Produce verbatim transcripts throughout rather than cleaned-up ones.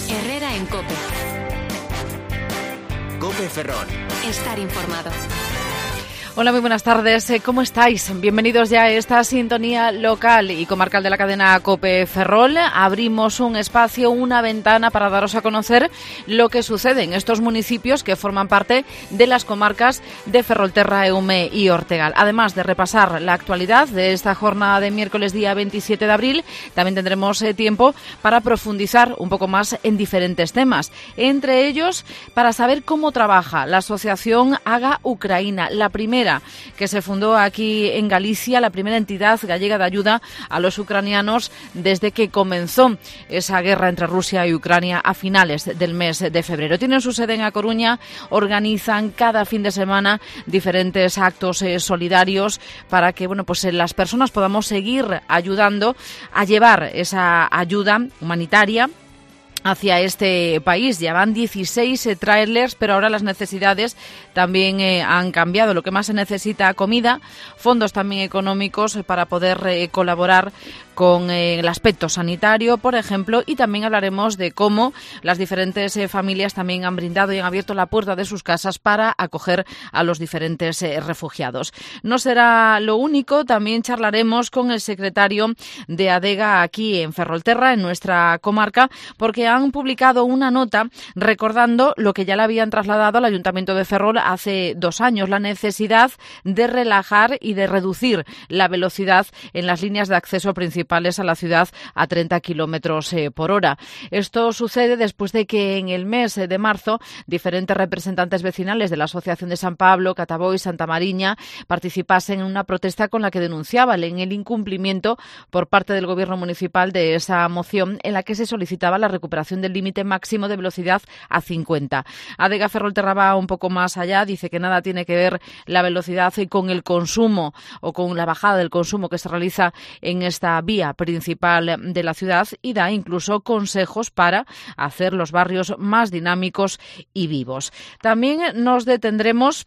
Herrera en COPE. COPE Ferrol. Estar informado. Hola, muy buenas tardes. ¿Cómo estáis? Bienvenidos ya a esta sintonía local y comarcal de la cadena COPE Ferrol. Abrimos un espacio, una ventana para daros a conocer lo que sucede en estos municipios que forman parte de las comarcas de Ferrolterra, Eume y Ortegal. Además de repasar la actualidad de esta jornada de miércoles día veintisiete de abril, también tendremos eh, tiempo para profundizar un poco más en diferentes temas. Entre ellos, para saber cómo trabaja la asociación Haga Ucraina, la primera que se fundó aquí en Galicia, la primera entidad gallega de ayuda a los ucranianos desde que comenzó esa guerra entre Rusia y Ucrania a finales del mes de febrero. Tienen su sede en A Coruña, organizan cada fin de semana diferentes actos eh, solidarios para que bueno, pues, eh, las personas podamos seguir ayudando a llevar esa ayuda humanitaria hacia este país. Ya van dieciséis eh, trailers, pero ahora las necesidades también eh, han cambiado. Lo que más se necesita, comida, fondos también económicos eh, para poder eh, colaborar con eh, el aspecto sanitario, por ejemplo, y también hablaremos de cómo las diferentes eh, familias también han brindado y han abierto la puerta de sus casas para acoger a los diferentes eh, refugiados. No será lo único, también charlaremos con el secretario de ADEGA aquí en Ferrolterra, en nuestra comarca, porque han publicado una nota recordando lo que ya le habían trasladado al Ayuntamiento de Ferrol hace dos años, la necesidad de relajar y de reducir la velocidad en las líneas de acceso principales a la ciudad a treinta kilómetros eh, por hora. Esto sucede después de que en el mes de marzo diferentes representantes vecinales de la Asociación de San Pablo, Cataboy y Santa Mariña participasen en una protesta con la que denunciaban en el incumplimiento por parte del Gobierno municipal de esa moción en la que se solicitaba la recuperación del límite máximo de velocidad a cincuenta. ADEGA Ferrolterra va un poco más allá, dice que nada tiene que ver la velocidad con el consumo o con la bajada del consumo que se realiza en esta vía principal de la ciudad y da incluso consejos para hacer los barrios más dinámicos y vivos. También nos detendremos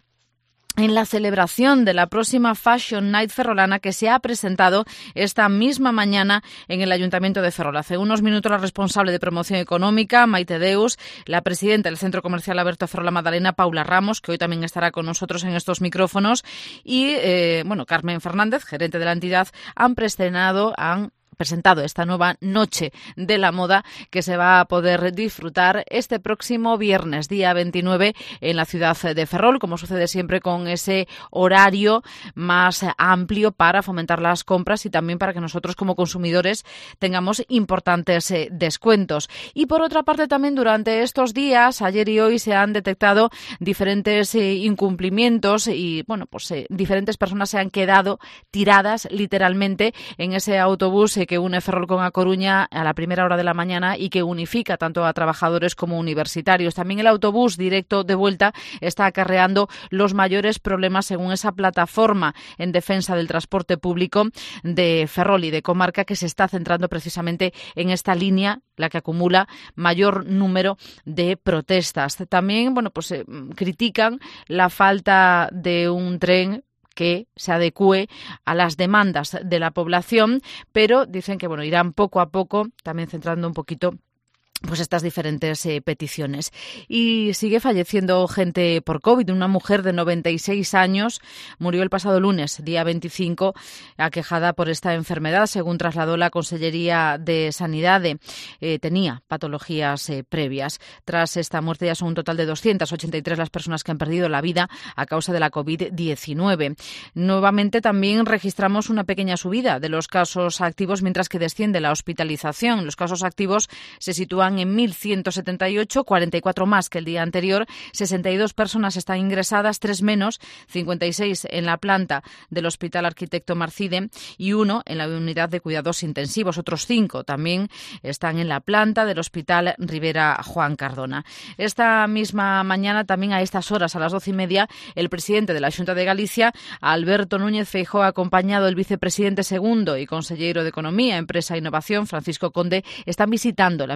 en la celebración de la próxima Fashion Night ferrolana que se ha presentado esta misma mañana en el Ayuntamiento de Ferrol. Hace unos minutos la responsable de promoción económica, Maite Deus, la presidenta del Centro Comercial Alberto Ferrol Magdalena, Paula Ramos, que hoy también estará con nosotros en estos micrófonos, y eh, bueno, Carmen Fernández, gerente de la entidad, han preestrenado, han presentado esta nueva noche de la moda que se va a poder disfrutar este próximo viernes, día veintinueve, en la ciudad de Ferrol, como sucede siempre con ese horario más amplio para fomentar las compras y también para que nosotros como consumidores tengamos importantes eh, descuentos. Y por otra parte también durante estos días, ayer y hoy, se han detectado diferentes eh, incumplimientos y bueno, pues eh, diferentes personas se han quedado tiradas literalmente en ese autobús eh, que une Ferrol con A Coruña a la primera hora de la mañana y que unifica tanto a trabajadores como universitarios. También el autobús directo de vuelta está acarreando los mayores problemas según esa plataforma en defensa del transporte público de Ferrol y de comarca, que se está centrando precisamente en esta línea, la que acumula mayor número de protestas. También, bueno, pues eh, critican la falta de un tren que se adecúe a las demandas de la población, pero dicen que bueno, irán poco a poco, también centrando un poquito pues estas diferentes eh, peticiones. Y sigue falleciendo gente por COVID. Una mujer de noventa y seis años murió el pasado lunes, día veinticinco, aquejada por esta enfermedad, según trasladó la Consellería de Sanidad. Eh, tenía patologías eh, previas. Tras esta muerte ya son un total de doscientas ochenta y tres las personas que han perdido la vida a causa de la COVID diecinueve. Nuevamente también registramos una pequeña subida de los casos activos, mientras que desciende la hospitalización. Los casos activos se sitúan en mil ciento setenta y ocho, cuarenta y cuatro más que el día anterior. sesenta y dos personas están ingresadas, tres menos, cincuenta y seis en la planta del Hospital Arquitecto Marcide y uno en la unidad de cuidados intensivos. Otros cinco también están en la planta del Hospital Rivera Juan Cardona. Esta misma mañana, también a estas horas, a las doce y media, el presidente de la Xunta de Galicia, Alberto Núñez Feijóo, acompañado del vicepresidente segundo y consellero de Economía, Empresa e Innovación, Francisco Conde, están visitando la empresa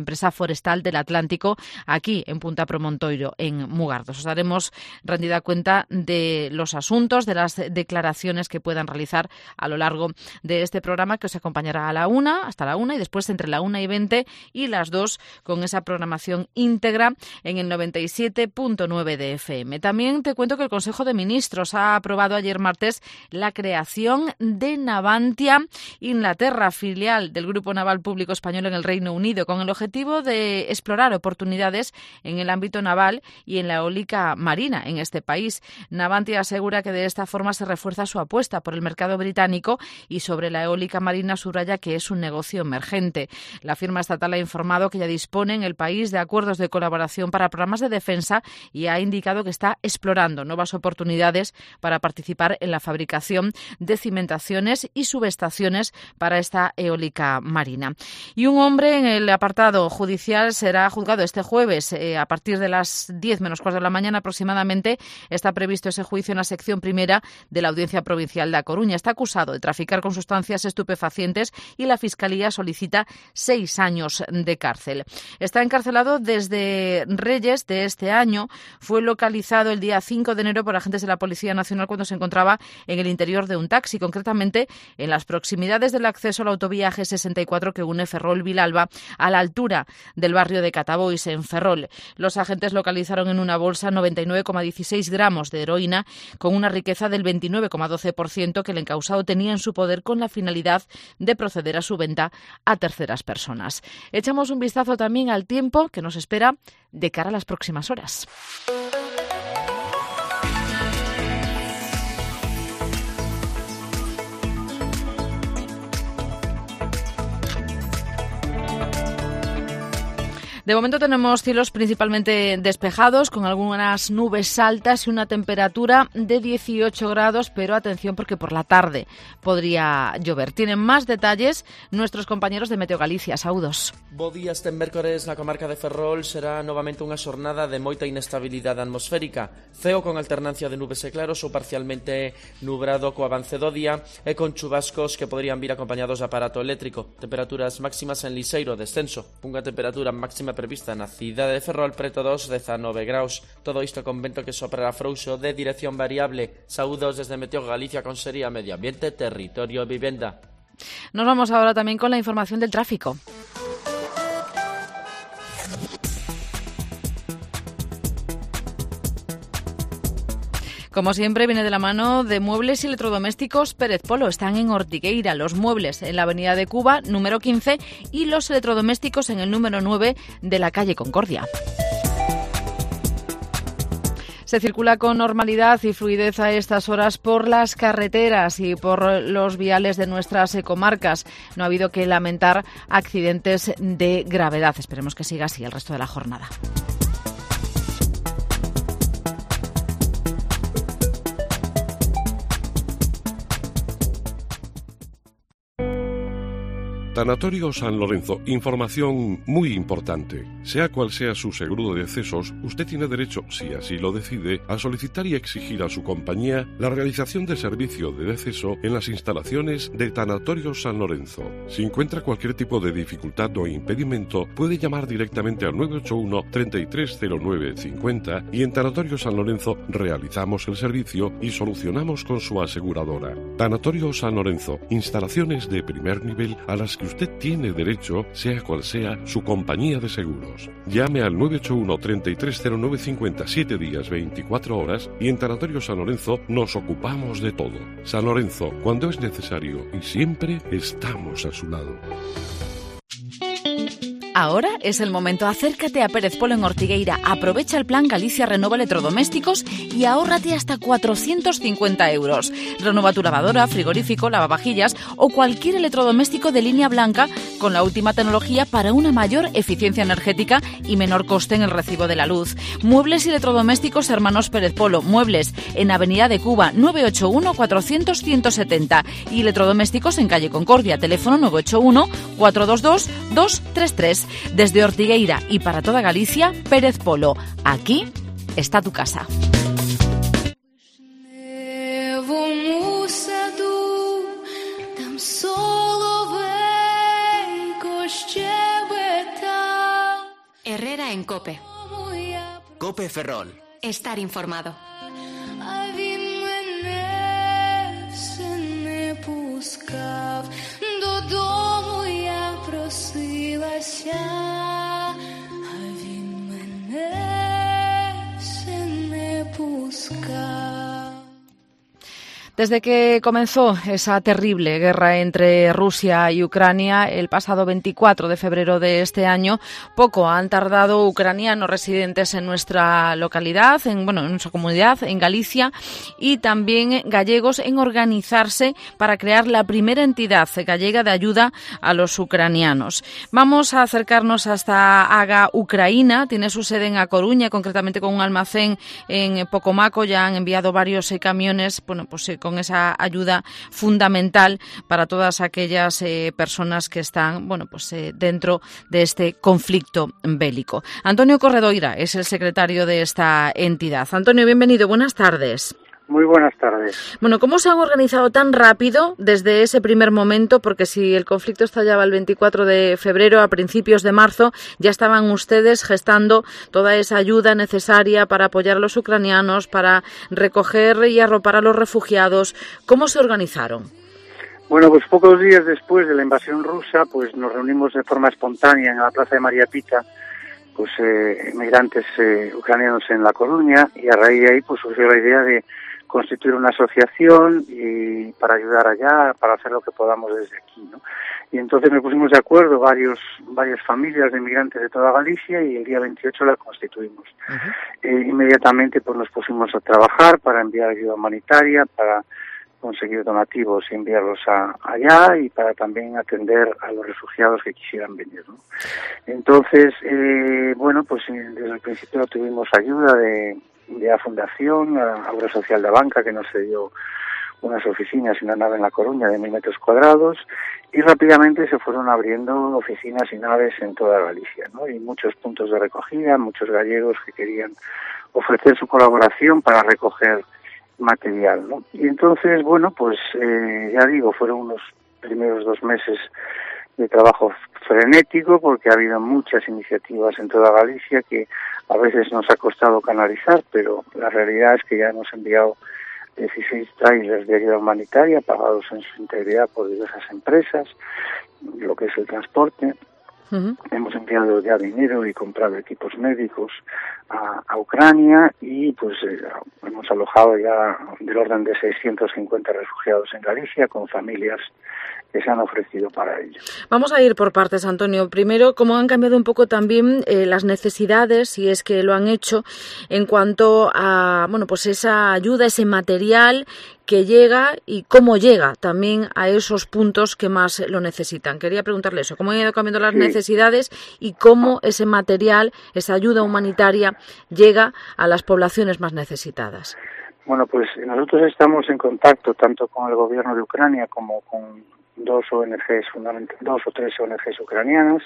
Forestal del Atlántico, aquí en Punta Promontoiro, en Mugardos. Os daremos rendida cuenta de los asuntos, de las declaraciones que puedan realizar a lo largo de este programa, que os acompañará a la una, hasta la una, y después entre la una y veinte y las dos, con esa programación íntegra en el noventa y siete punto nueve de F M. También te cuento que el Consejo de Ministros ha aprobado ayer martes la creación de Navantia Inglaterra, filial del Grupo Naval Público Español en el Reino Unido, con el objetivo de explorar oportunidades en el ámbito naval y en la eólica marina en este país. Navantia asegura que de esta forma se refuerza su apuesta por el mercado británico y sobre la eólica marina subraya que es un negocio emergente. La firma estatal ha informado que ya dispone en el país de acuerdos de colaboración para programas de defensa y ha indicado que está explorando nuevas oportunidades para participar en la fabricación de cimentaciones y subestaciones para esta eólica marina. Y un hombre en el apartado judicial será juzgado este jueves eh, a partir de las diez menos cuarto de la mañana aproximadamente. Está previsto ese juicio en la sección primera de la Audiencia Provincial de A Coruña. Está acusado de traficar con sustancias estupefacientes y la Fiscalía solicita seis años de cárcel. Está encarcelado desde Reyes de este año. Fue localizado el día cinco de enero por agentes de la Policía Nacional cuando se encontraba en el interior de un taxi, concretamente en las proximidades del acceso a la autovía G sesenta y cuatro que une Ferrol-Vilalba a la altura del barrio de Catabois, en Ferrol. Los agentes localizaron en una bolsa noventa y nueve coma dieciséis gramos de heroína con una riqueza del veintinueve coma doce por ciento que el encausado tenía en su poder con la finalidad de proceder a su venta a terceras personas. Echamos un vistazo también al tiempo que nos espera de cara a las próximas horas. De momento tenemos cielos principalmente despejados, con algunas nubes altas y una temperatura de dieciocho grados, pero atención porque por la tarde podría llover. Tienen más detalles nuestros compañeros de Meteo Galicia. Saúdos. Bo día, este mércores na comarca de Ferrol será novamente unha xornada de moita inestabilidade atmosférica. Ceo con alternancia de nubes e claros ou parcialmente nubrado co avance do día e con chubascos que poderían vir acompañados de aparato eléctrico. Temperaturas máximas en liseiro descenso. Unha temperatura máxima prevista na cidade de Ferrol preto dos dezanove graus. Todo isto con vento que soprará frouxo de dirección variable. Saúdos desde Meteo Galicia, Consellería Medio Ambiente, Territorio e Vivenda. Nos vamos ahora también con la información del tráfico. Como siempre, viene de la mano de Muebles y Electrodomésticos Pérez Polo. Están en Ortigueira, los muebles en la avenida de Cuba, número quince, y los electrodomésticos en el número nueve de la calle Concordia. Se circula con normalidad y fluidez a estas horas por las carreteras y por los viales de nuestras comarcas. No ha habido que lamentar accidentes de gravedad. Esperemos que siga así el resto de la jornada. Tanatorio San Lorenzo, información muy importante. Sea cual sea su seguro de decesos, usted tiene derecho, si así lo decide, a solicitar y exigir a su compañía la realización de servicio de deceso en las instalaciones de Tanatorio San Lorenzo. Si encuentra cualquier tipo de dificultad o impedimento, puede llamar directamente al nueve ocho uno, treinta y tres cero nueve cincuenta y en Tanatorio San Lorenzo realizamos el servicio y solucionamos con su aseguradora. Tanatorio San Lorenzo, instalaciones de primer nivel a las que usted tiene derecho, sea cual sea su compañía de seguros. Llame al nueve ocho uno, treinta y tres cero nueve cincuenta, siete días, veinticuatro horas, y en Tanatorio San Lorenzo nos ocupamos de todo. San Lorenzo, cuando es necesario y siempre estamos a su lado. Ahora es el momento. Acércate a Pérez Polo en Ortigueira. Aprovecha el plan Galicia Renova Electrodomésticos y ahórrate hasta cuatrocientos cincuenta euros. Renova tu lavadora, frigorífico, lavavajillas o cualquier electrodoméstico de línea blanca con la última tecnología para una mayor eficiencia energética y menor coste en el recibo de la luz. Muebles y electrodomésticos Hermanos Pérez Polo. Muebles en Avenida de Cuba, nueve ocho uno, cuatrocientos, ciento setenta. Y electrodomésticos en calle Concordia. Teléfono nueve ocho uno, cuatro dos dos, dos tres tres. Desde Ortigueira y para toda Galicia, Pérez Polo. Aquí está tu casa. Herrera en COPE. COPE Ferrol. Estar informado. Desde que comenzó esa terrible guerra entre Rusia y Ucrania el pasado veinticuatro de febrero de este año, poco han tardado ucranianos residentes en nuestra localidad, en, bueno, en nuestra comunidad, en Galicia, y también gallegos en organizarse para crear la primera entidad gallega de ayuda a los ucranianos. Vamos a acercarnos hasta Aga Ucraína, tiene su sede en A Coruña, concretamente con un almacén en Pocomaco. Ya han enviado varios eh, camiones, bueno, pues eh, con esa ayuda fundamental para todas aquellas eh, personas que están, bueno, pues eh, dentro de este conflicto bélico. Antonio Corredoira es el secretario de esta entidad. Antonio, bienvenido, buenas tardes. Muy buenas tardes. Bueno, ¿cómo se han organizado tan rápido desde ese primer momento? Porque si el conflicto estallaba el veinticuatro de febrero, a principios de marzo, ya estaban ustedes gestando toda esa ayuda necesaria para apoyar a los ucranianos, para recoger y arropar a los refugiados. ¿Cómo se organizaron? Bueno, pues pocos días después de la invasión rusa, pues nos reunimos de forma espontánea en la Plaza de María Pita, pues eh, inmigrantes eh, ucranianos en La Coruña, y a raíz de ahí pues surgió la idea de constituir una asociación y para ayudar allá, para hacer lo que podamos desde aquí, ¿no? Y entonces nos pusimos de acuerdo varios varias familias de inmigrantes de toda Galicia y el día veintiocho la constituimos. Uh-huh. Eh, inmediatamente pues nos pusimos a trabajar para enviar ayuda humanitaria, para conseguir donativos y enviarlos a, allá y para también atender a los refugiados que quisieran venir, ¿no? Entonces, eh, bueno, pues desde el principio tuvimos ayuda de de la Fundación, la Obra Social de Banca, que nos cedió unas oficinas y una nave en La Coruña de mil metros cuadrados, y rápidamente se fueron abriendo oficinas y naves en toda Galicia, ¿no? Y muchos puntos de recogida, muchos gallegos que querían ofrecer su colaboración para recoger material, ¿no? Y entonces, bueno, pues eh, ya digo, fueron unos primeros dos meses de trabajo frenético, porque ha habido muchas iniciativas en toda Galicia que a veces nos ha costado canalizar, pero la realidad es que ya hemos enviado dieciséis trailers de ayuda humanitaria pagados en su integridad por diversas empresas, lo que es el transporte. Uh-huh. Hemos enviado ya dinero y comprado equipos médicos a, a Ucrania y pues eh, hemos alojado ya del orden de seiscientos cincuenta refugiados en Galicia con familias que se han ofrecido para ello. Vamos a ir por partes, Antonio. Primero, cómo han cambiado un poco también eh, las necesidades, si es que lo han hecho, en cuanto a, bueno, pues esa ayuda, ese material que llega y cómo llega también a esos puntos que más lo necesitan. Quería preguntarle eso, cómo han ido cambiando las sí. necesidades y cómo ese material, esa ayuda humanitaria, llega a las poblaciones más necesitadas. Bueno, pues nosotros estamos en contacto tanto con el gobierno de Ucrania como con dos O N Ges, dos o tres O N Ges ucranianas,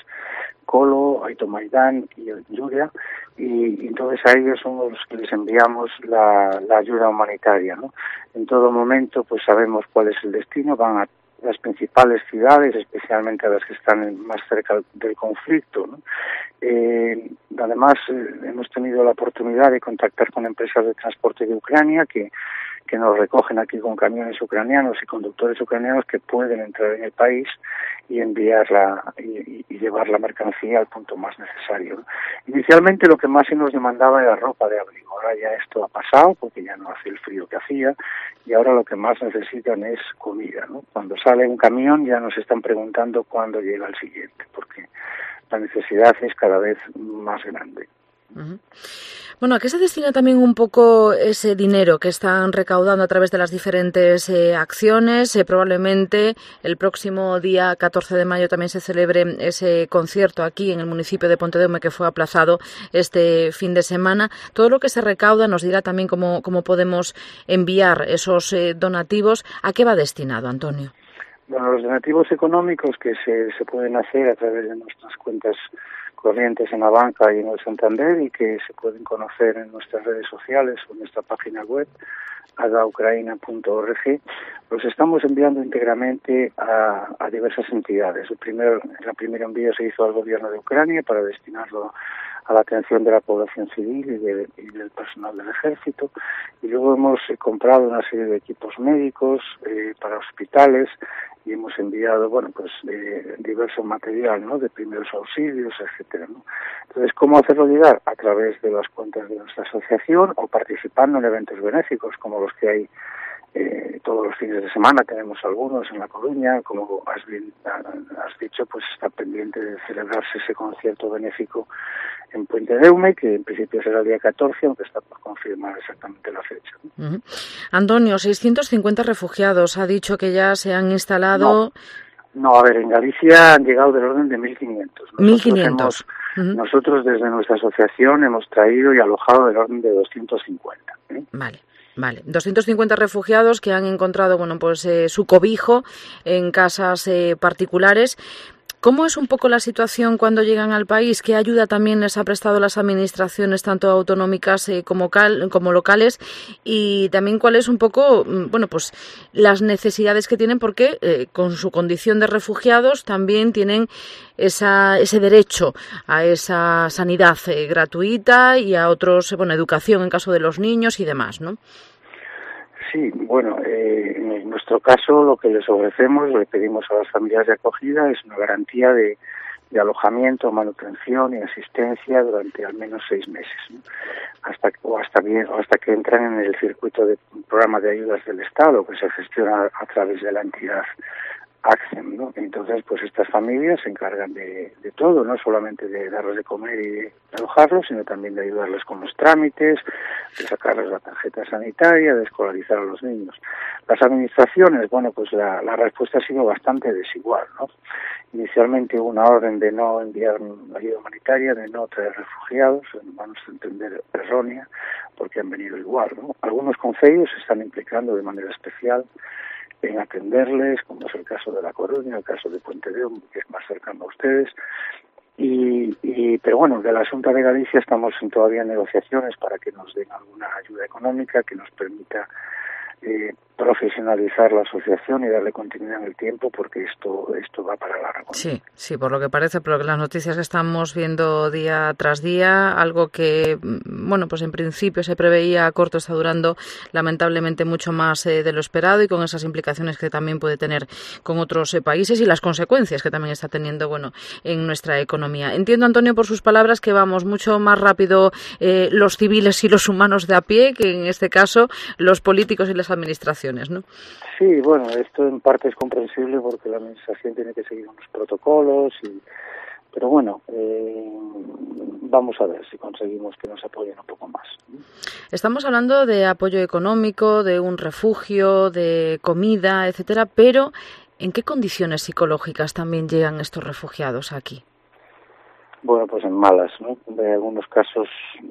Colo, Aitomaidán y Yuria, y, y entonces a ellos son los que les enviamos la, la ayuda humanitaria, ¿no? En todo momento pues sabemos cuál es el destino, van a las principales ciudades, especialmente a las que están más cerca del conflicto, ¿no? Eh, además, eh, hemos tenido la oportunidad de contactar con empresas de transporte de Ucrania que que nos recogen aquí con camiones ucranianos y conductores ucranianos que pueden entrar en el país y enviarla y, y llevar la mercancía al punto más necesario, ¿no? Inicialmente lo que más se nos demandaba era ropa de abrigo. Ahora ya esto ha pasado porque ya no hace el frío que hacía y ahora lo que más necesitan es comida, ¿no? Cuando sale un camión ya nos están preguntando cuándo llega el siguiente, porque la necesidad es cada vez más grande. Uh-huh. Bueno, ¿a qué se destina también un poco ese dinero que están recaudando a través de las diferentes eh, acciones? Eh, probablemente el próximo día catorce de mayo también se celebre ese concierto aquí en el municipio de Pontedeume que fue aplazado este fin de semana. Todo lo que se recauda nos dirá también cómo, cómo podemos enviar esos eh, donativos. ¿A qué va destinado, Antonio? Bueno, los donativos económicos que se, se pueden hacer a través de nuestras cuentas corrientes en la banca y en el Santander y que se pueden conocer en nuestras redes sociales o en nuestra página web aga ucraina punto org, los estamos enviando íntegramente a, a diversas entidades. El primer, el primer envío se hizo al gobierno de Ucrania para destinarlo a la atención de la población civil y, de, y del personal del ejército. Y luego hemos eh, comprado una serie de equipos médicos eh, para hospitales y hemos enviado, bueno, pues eh, diverso material, ¿no?, de primeros auxilios, etcétera, ¿no? Entonces, ¿cómo hacerlo llegar? A través de las cuentas de nuestra asociación o participando en eventos benéficos como los que hay Eh, todos los fines de semana. Tenemos algunos en La Coruña, como has, bien, has dicho, pues está pendiente de celebrarse ese concierto benéfico en Puente Deume, que en principio será el día catorce, aunque está por confirmar exactamente la fecha. Uh-huh. Antonio, seiscientos cincuenta refugiados, ha dicho que ya se han instalado... No, no a ver, en Galicia han llegado del orden de mil quinientos. mil quinientos. Uh-huh. Nosotros desde nuestra asociación hemos traído y alojado del orden de doscientos cincuenta. ¿eh? Vale. Vale, doscientos cincuenta refugiados que han encontrado, bueno, pues eh, su cobijo en casas eh, particulares. ¿Cómo es un poco la situación cuando llegan al país? ¿Qué ayuda también les ha prestado las administraciones, tanto autonómicas eh, como, cal, como locales? Y también cuál es un poco, bueno, pues las necesidades que tienen, porque eh, con su condición de refugiados también tienen esa, ese derecho a esa sanidad eh, gratuita y a otros, bueno, educación en caso de los niños y demás, ¿no? Sí, bueno, eh, en nuestro caso lo que les ofrecemos, le pedimos a las familias de acogida es una garantía de, de alojamiento, manutención y asistencia durante al menos seis meses, ¿no? hasta o hasta bien o hasta que entran en el circuito de programa de ayudas del Estado que se gestiona a través de la entidad ACCEM, ¿no? Entonces, pues estas familias se encargan de, de todo, no solamente de darles de comer y de alojarlos, sino también de ayudarles con los trámites, de sacarles la tarjeta sanitaria, de escolarizar a los niños. Las administraciones, bueno, pues la, la respuesta ha sido bastante desigual, ¿no? Inicialmente hubo una orden de no enviar ayuda humanitaria, de no traer refugiados, vamos a entender errónea, porque han venido igual, ¿no? Algunos concellos se están implicando de manera especial en atenderles, como es el caso de La Coruña, el caso de Puente Deume, que es más cercano a ustedes. Y, y pero bueno, de la Xunta de Galicia estamos en todavía en negociaciones para que nos den alguna ayuda económica que nos permita eh, profesionalizar la asociación y darle continuidad en el tiempo, porque esto esto va para largo. Sí, sí, por lo que parece, por las noticias que estamos viendo día tras día, algo que, bueno, pues en principio se preveía a corto está durando lamentablemente mucho más eh, de lo esperado, y con esas implicaciones que también puede tener con otros eh, países y las consecuencias que también está teniendo, bueno, en nuestra economía. Entiendo, Antonio, por sus palabras, que vamos mucho más rápido eh, los civiles y los humanos de a pie que en este caso los políticos y las administraciones, ¿no? Sí, bueno, esto en parte es comprensible porque la administración tiene que seguir unos protocolos, y pero bueno, eh, vamos a ver si conseguimos que nos apoyen un poco más. Estamos hablando de apoyo económico, de un refugio, de comida, etcétera, pero ¿en qué condiciones psicológicas también llegan estos refugiados aquí? Bueno, pues en malas, ¿no? De algunos casos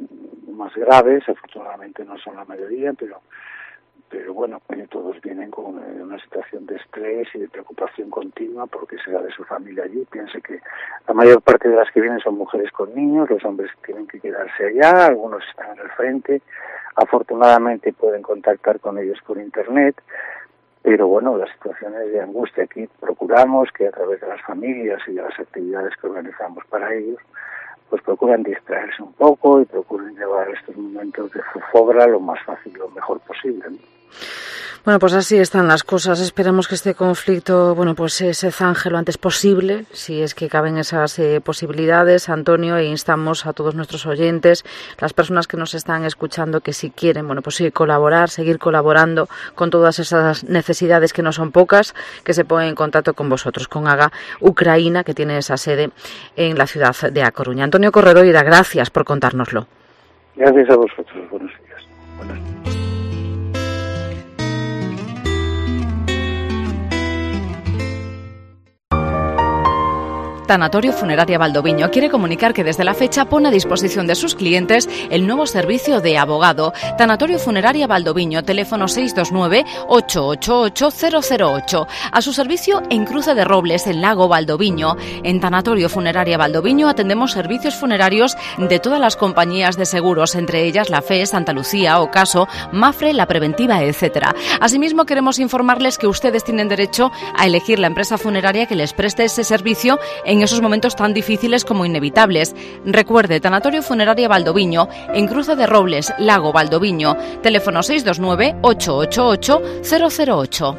más graves, afortunadamente no son la mayoría, pero pero bueno, eh, todos vienen con eh, una situación de estrés y de preocupación continua porque será de su familia allí. Piense que la mayor parte de las que vienen son mujeres con niños, los hombres tienen que quedarse allá, algunos están en el frente, afortunadamente pueden contactar con ellos por internet, pero bueno, las situaciones de angustia aquí procuramos que a través de las familias y de las actividades que organizamos para ellos, pues procuran distraerse un poco y procuran llevar estos momentos de zozobra lo más fácil, lo mejor posible, ¿no? Bueno, pues así están las cosas. Esperemos que este conflicto, bueno, pues se zanje lo antes posible, si es que caben esas eh, posibilidades, Antonio, e instamos a todos nuestros oyentes, las personas que nos están escuchando, que si quieren, bueno, pues sí, colaborar, seguir colaborando con todas esas necesidades que no son pocas, que se pongan en contacto con vosotros, con Haga Ucraína, que tiene esa sede en la ciudad de A Coruña. Antonio Corredoira, gracias por contárnoslo. Gracias a vosotros. Buenos días. Buenas noches. Tanatorio Funeraria Valdoviño quiere comunicar que desde la fecha pone a disposición de sus clientes el nuevo servicio de abogado. Tanatorio Funeraria Valdoviño, teléfono seis dos nueve, ocho ocho ocho, cero cero ocho. A su servicio en Cruce de Robles, en Lago Valdoviño. En Tanatorio Funeraria Valdoviño atendemos servicios funerarios de todas las compañías de seguros, entre ellas la F E, Santa Lucía, Ocaso, Mafre, La Preventiva, etcétera. Asimismo, queremos informarles que ustedes tienen derecho a elegir la empresa funeraria que les preste ese servicio en en esos momentos tan difíciles como inevitables. Recuerde, Tanatorio Funeraria Valdoviño, en Cruce de Robles, Lago Valdoviño. Teléfono seis dos nueve, ocho ocho ocho, cero cero ocho.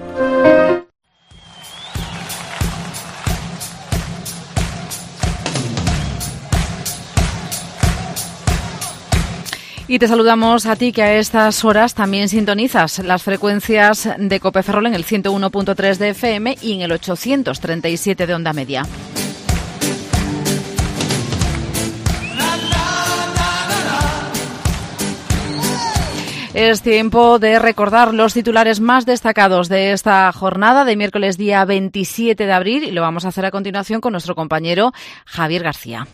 Y te saludamos a ti, que a estas horas también sintonizas las frecuencias de Cope Ferrol en el ciento uno punto tres de F M y en el ochocientos treinta y siete de onda media. Es tiempo de recordar los titulares más destacados de esta jornada de miércoles día veintisiete de abril, y lo vamos a hacer a continuación con nuestro compañero Javier García.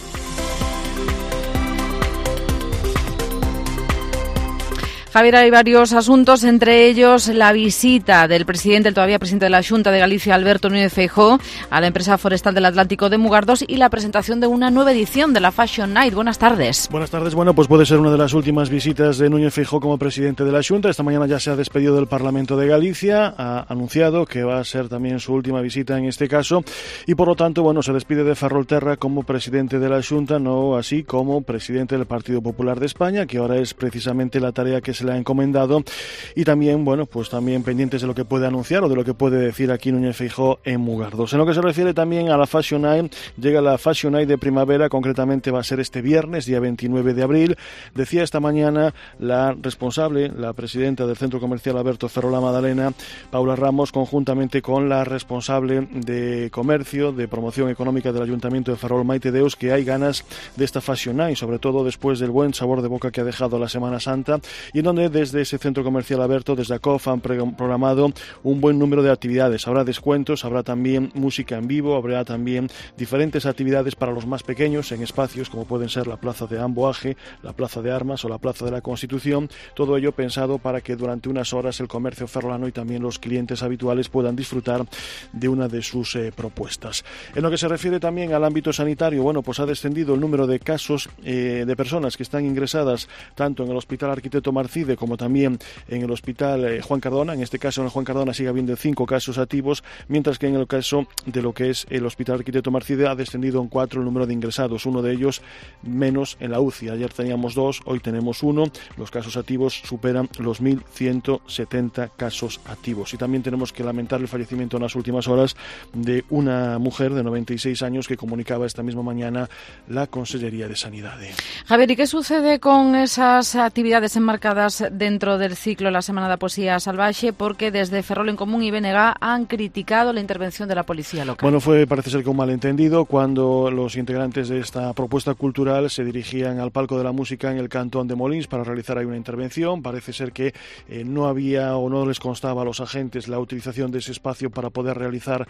Javier, hay varios asuntos, entre ellos la visita del presidente, el todavía presidente de la Xunta de Galicia, Alberto Núñez Feijóo, a la empresa forestal del Atlántico de Mugardos, y la presentación de una nueva edición de la Fashion Night. Buenas tardes. Buenas tardes. Bueno, pues puede ser una de las últimas visitas de Núñez Feijóo como presidente de la Xunta. Esta mañana ya se ha despedido del Parlamento de Galicia, ha anunciado que va a ser también su última visita en este caso, y por lo tanto, bueno, se despide de Ferrolterra como presidente de la Xunta, no así como presidente del Partido Popular de España, que ahora es precisamente la tarea que se le ha encomendado, y también, bueno, pues también pendientes de lo que puede anunciar o de lo que puede decir aquí Núñez Feijóo en Mugardos. En lo que se refiere también a la Fashion Night, llega la Fashion Night de primavera, concretamente va a ser este viernes, día veintinueve de abril. Decía esta mañana la responsable, la presidenta del Centro Comercial Alberto Ferrol La Madalena, Paula Ramos, conjuntamente con la responsable de Comercio, de Promoción Económica del Ayuntamiento de Ferrol, Maite Deus, que hay ganas de esta Fashion Night, sobre todo después del buen sabor de boca que ha dejado la Semana Santa, y en donde desde ese Centro Comercial Alberto, desde A C O F, han programado un buen número de actividades. Habrá descuentos, habrá también música en vivo, habrá también diferentes actividades para los más pequeños en espacios como pueden ser la Plaza de Amboaje, la Plaza de Armas o la Plaza de la Constitución. Todo ello pensado para que durante unas horas el comercio ferrolano y también los clientes habituales puedan disfrutar de una de sus eh, propuestas. En lo que se refiere también al ámbito sanitario, bueno, pues ha descendido el número de casos eh, de personas que están ingresadas tanto en el Hospital Arquitecto Marcide como también en el Hospital eh, Juan Cardona. En este caso, en el Juan Cardona sigue habiendo cinco casos activos, mientras que en el caso de lo que es el Hospital Arquitecto Marcide ha descendido en cuatro el número de ingresados, uno de ellos menos en la U C I. Ayer teníamos dos, hoy tenemos uno. Los casos activos superan los mil ciento setenta casos activos. Y también tenemos que lamentar el fallecimiento en las últimas horas de una mujer de noventa y seis años que comunicaba esta misma mañana la Consellería de Sanidad. Javier, ¿y qué sucede con esas actividades enmarcadas dentro del ciclo La Semana da Poesía Salvaxe? Porque desde Ferrol en Común y B N G han criticado la intervención de la policía local. Bueno, fue, parece ser que un malentendido cuando los integrantes de esta propuesta cultural se dirigían al palco de la música en el Cantón de Molins para realizar ahí una intervención. Parece ser que eh, no había o no les constaba a los agentes la utilización de ese espacio para poder realizar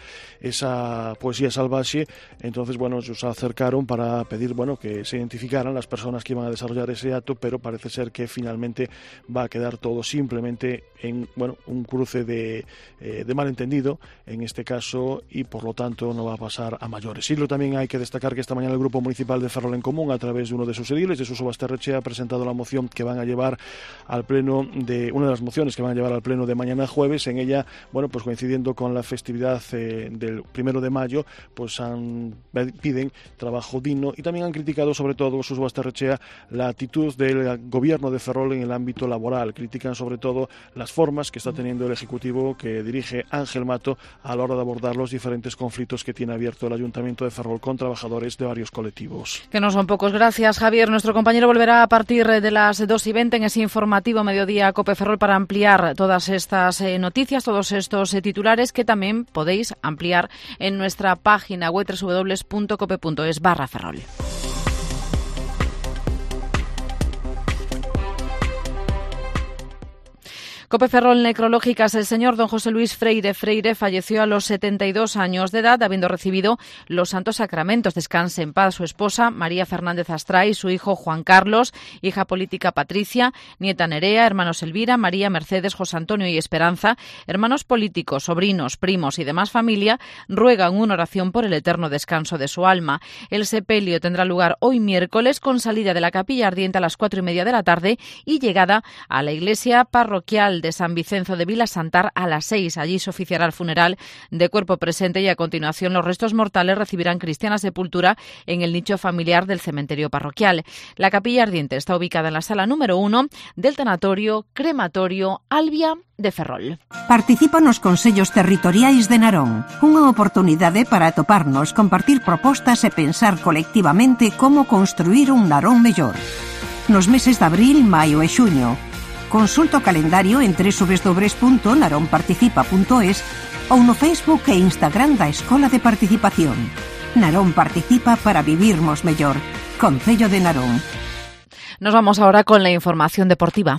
esa poesía salvaxe. Entonces, bueno, se acercaron para pedir, bueno, que se identificaran las personas que iban a desarrollar ese acto, pero parece ser que finalmente va a quedar todo simplemente en, bueno, un cruce de, eh, de malentendido en este caso, y por lo tanto no va a pasar a mayores. Y lo también hay que destacar que esta mañana el Grupo Municipal de Ferrol en Común, a través de uno de sus ediles, Jesús Basterrechea, ha presentado la moción que van a llevar al pleno de una de las mociones que van a llevar al pleno de mañana jueves. En ella, bueno, pues coincidiendo con la festividad eh, del primero de mayo, pues han, piden trabajo digno, y también han criticado sobre todo Jesús Basterrechea la actitud del gobierno de Ferrol en el ámbito laboral. Critican sobre todo las formas que está teniendo el Ejecutivo que dirige Ángel Mato a la hora de abordar los diferentes conflictos que tiene abierto el Ayuntamiento de Ferrol con trabajadores de varios colectivos. Que no son pocos. Gracias, Javier. Nuestro compañero volverá a partir de las dos y veinte en ese informativo Mediodía Cope Ferrol para ampliar todas estas eh, noticias, todos estos eh, titulares, que también podéis ampliar en nuestra página web doble u doble u doble u punto cope punto es barra Ferrol. Cope Ferrol Necrológicas. El señor don José Luis Freire Freire falleció a los setenta y dos años de edad, habiendo recibido los santos sacramentos. Descanse en paz su esposa María Fernández Astray, su hijo Juan Carlos, hija política Patricia, nieta Nerea, hermanos Elvira, María, Mercedes, José Antonio y Esperanza, hermanos políticos, sobrinos, primos y demás familia, ruegan una oración por el eterno descanso de su alma. El sepelio tendrá lugar hoy miércoles, con salida de la capilla ardiente a las cuatro y media de la tarde y llegada a la iglesia parroquial de San Vicenzo de Vilasantar a las seis. Allí se oficiará el funeral de cuerpo presente y a continuación los restos mortales recibirán cristiana sepultura en el nicho familiar del cementerio parroquial. La capilla ardiente está ubicada en la sala número uno del tanatorio crematorio Albia de Ferrol. Participa nos consellos territoriais de Narón, unha oportunidade para atoparnos, compartir propostas e pensar colectivamente como construir un Narón mellor. Nos meses de abril, maio e xuño. Consulta o calendario en doble u doble u doble u punto narón participa punto es ou no Facebook e Instagram da Escola de Participación. Narón participa para vivirmos mellor. Concello de Narón. Nos vamos ahora con la información deportiva.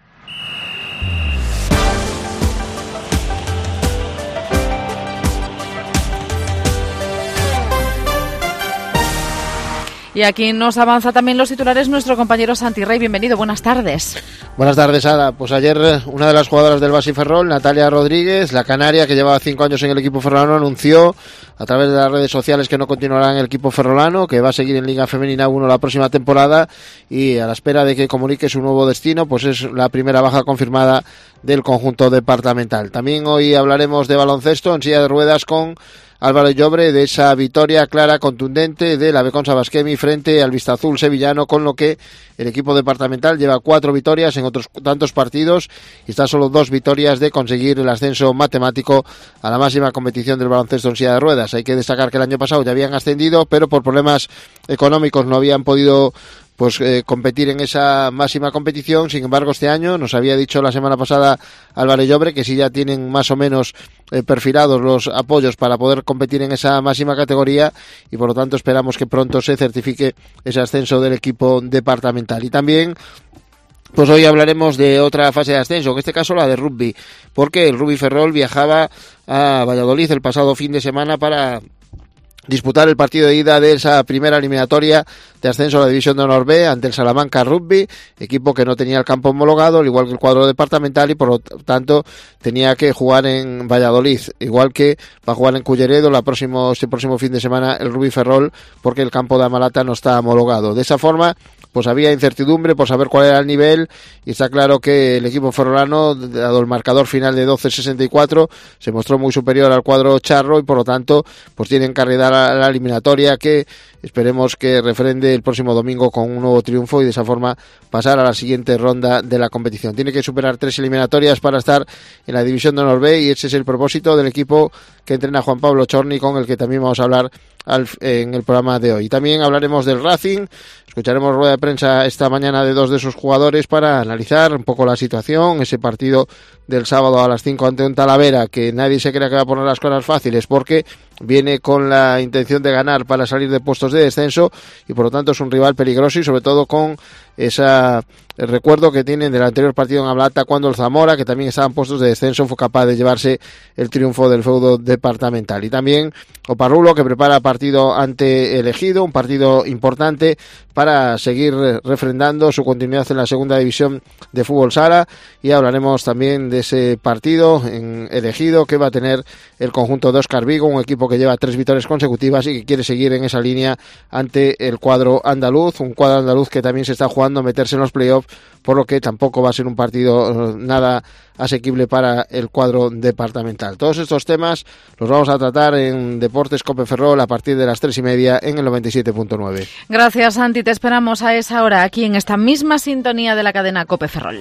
Y aquí nos avanza también los titulares nuestro compañero Santi Rey. Bienvenido, buenas tardes. Buenas tardes, Ada. Pues ayer una de las jugadoras del Basi Ferrol, Natalia Rodríguez, la canaria que llevaba cinco años en el equipo ferrolano, anunció a través de las redes sociales que no continuará en el equipo ferrolano, que va a seguir en Liga Femenina uno la próxima temporada y a la espera de que comunique su nuevo destino, pues es la primera baja confirmada del conjunto departamental. También hoy hablaremos de baloncesto en silla de ruedas con Álvaro Llobre, de esa victoria clara, contundente de la Beconsa Basquemi frente al Vistazul sevillano, con lo que el equipo departamental lleva cuatro victorias en otros tantos partidos y está solo dos victorias de conseguir el ascenso matemático a la máxima competición del baloncesto en silla de ruedas. Hay que destacar que el año pasado ya habían ascendido, pero por problemas económicos no habían podido pues eh, competir en esa máxima competición. Sin embargo, este año nos había dicho la semana pasada Álvaro Llobre que sí ya tienen más o menos eh, perfilados los apoyos para poder competir en esa máxima categoría y por lo tanto esperamos que pronto se certifique ese ascenso del equipo departamental. Y también pues hoy hablaremos de otra fase de ascenso, en este caso la de rugby, porque el Rugby Ferrol viajaba a Valladolid el pasado fin de semana para disputar el partido de ida de esa primera eliminatoria de ascenso a la División de Honor B ante el Salamanca Rugby, equipo que no tenía el campo homologado, al igual que el cuadro departamental, y por lo tanto tenía que jugar en Valladolid, igual que va a jugar en Culleredo la próximo, este próximo fin de semana el Rugby Ferrol, porque el campo de Amalata no está homologado. De esa forma, pues había incertidumbre por saber cuál era el nivel y está claro que el equipo ferrolano, dado el marcador final de doce sesenta y cuatro, se mostró muy superior al cuadro charro y por lo tanto pues tienen que arredar a la eliminatoria que esperemos que refrende el próximo domingo con un nuevo triunfo y de esa forma pasar a la siguiente ronda de la competición. Tiene que superar tres eliminatorias para estar en la División de Honor B y ese es el propósito del equipo que entrena Juan Pablo Chorni, con el que también vamos a hablar al, en el programa de hoy. También hablaremos del Racing, escucharemos rueda de prensa esta mañana de dos de sus jugadores para analizar un poco la situación, ese partido del sábado a las cinco ante un Talavera, que nadie se crea que va a poner las cosas fáciles porque viene con la intención de ganar para salir de puestos de descenso y por lo tanto es un rival peligroso y sobre todo con ese recuerdo que tienen del anterior partido en Amalata cuando el Zamora, que también estaba en puestos de descenso, fue capaz de llevarse el triunfo del feudo departamental. Y también Oparrulo, que prepara partido ante el Ejido, un partido importante para seguir refrendando su continuidad en la segunda división de fútbol sala, y hablaremos también de ese partido en el Ejido que va a tener el conjunto de Óscar Vigo, un equipo que lleva tres victorias consecutivas y que quiere seguir en esa línea ante el cuadro andaluz, un cuadro andaluz que también se está jugando a meterse en los playoffs, por lo que tampoco va a ser un partido nada asequible para el cuadro departamental. Todos estos temas los vamos a tratar en Deportes Cope Ferrol a partir de las tres y media en el noventa y siete punto nueve. Gracias, Santi. Te esperamos a esa hora aquí en esta misma sintonía de la cadena Cope Ferrol.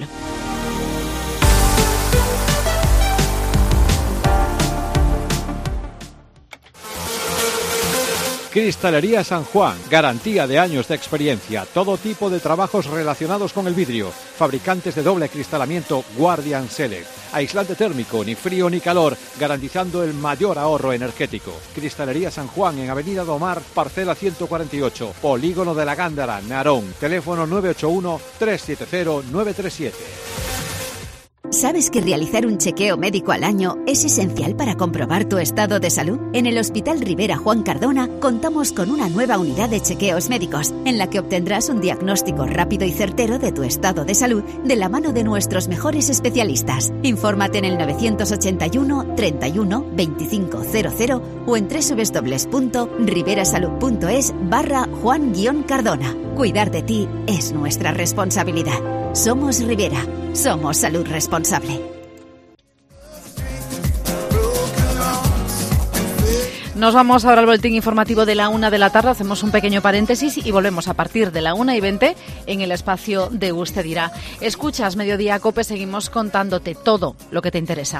Cristalería San Juan, garantía de años de experiencia, todo tipo de trabajos relacionados con el vidrio, fabricantes de doble acristalamiento Guardian Select, aislante térmico, ni frío ni calor, garantizando el mayor ahorro energético. Cristalería San Juan en Avenida Domar, parcela ciento cuarenta y ocho, Polígono de la Gándara, Narón, teléfono nueve ocho uno, tres siete cero, nueve tres siete. ¿Sabes que realizar un chequeo médico al año es esencial para comprobar tu estado de salud? En el Hospital Rivera Juan Cardona contamos con una nueva unidad de chequeos médicos en la que obtendrás un diagnóstico rápido y certero de tu estado de salud de la mano de nuestros mejores especialistas. Infórmate en el nueve ochenta y uno, treinta y uno, veinticinco cero cero o en doble u doble u doble u punto riverasalud punto es barra Juan Cardona. Cuidar de ti es nuestra responsabilidad. Somos Rivera. Somos salud responsable. Nos vamos ahora al boletín informativo de la una de la tarde, hacemos un pequeño paréntesis y volvemos a partir de la una y veinte en el espacio de Usted Dirá. Escuchas Mediodía Cope, seguimos contándote todo lo que te interesa.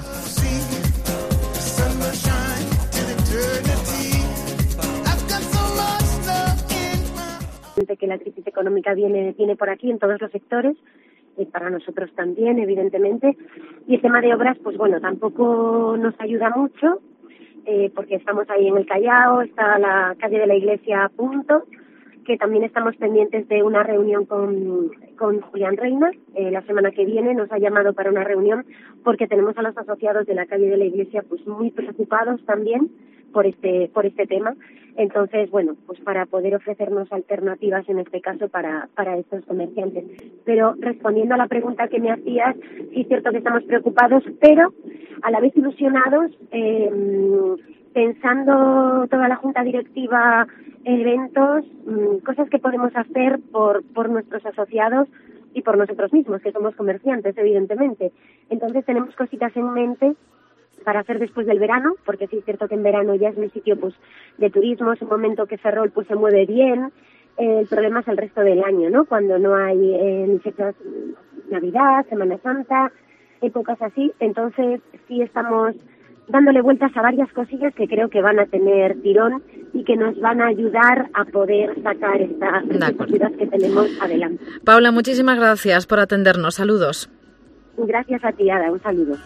Que la crisis económica viene, viene por aquí en todos los sectores, y para nosotros también, evidentemente, y el tema de obras, pues bueno, tampoco nos ayuda mucho, eh, porque estamos ahí en el Callao, está la calle de la Iglesia a punto, que también estamos pendientes de una reunión con, con Julián Reina, eh, la semana que viene nos ha llamado para una reunión, porque tenemos a los asociados de la calle de la Iglesia pues muy preocupados también por este por este tema. Entonces, bueno, pues para poder ofrecernos alternativas en este caso para, para estos comerciantes. Pero respondiendo a la pregunta que me hacías, sí es cierto que estamos preocupados, pero a la vez ilusionados, eh, pensando toda la junta directiva, eventos, mmm, cosas que podemos hacer por, por nuestros asociados y por nosotros mismos, que somos comerciantes, evidentemente. Entonces tenemos cositas en mente para hacer después del verano, porque sí es cierto que en verano ya es un sitio pues de turismo, es un momento que Ferrol pues se mueve bien. Eh, el problema es el resto del año, ¿no? Cuando no hay eh, ni fechas, Navidad, Semana Santa, épocas así. Entonces sí estamos dándole vueltas a varias cosillas que creo que van a tener tirón y que nos van a ayudar a poder sacar estas cositas que tenemos adelante. Paula, muchísimas gracias por atendernos. Saludos. Gracias a ti, Ada. Un saludo.